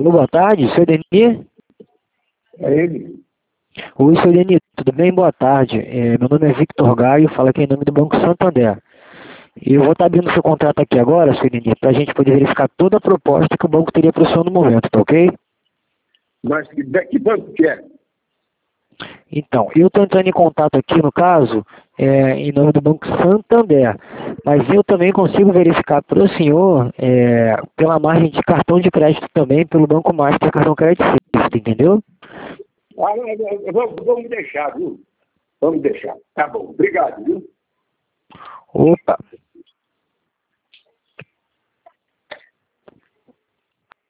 Alô, boa tarde, seu Denir? É ele. Oi, seu Denir, tudo bem? Boa tarde. Meu nome é Victor Gaio, falo aqui em nome do Banco Santander. Eu vou estar abrindo seu contrato aqui agora, seu Denir, para a gente poder verificar toda a proposta que o banco teria para o senhor no momento, tá ok? Mas que banco que é? Então, eu estou entrando em contato aqui, no caso, em nome do Banco Santander, mas eu também consigo verificar para o senhor, pela margem de cartão de crédito também, pelo Banco Master Cartão Crédito Safety, entendeu? Vamos deixar, viu? Vamos deixar. Tá bom. Obrigado, viu? Opa!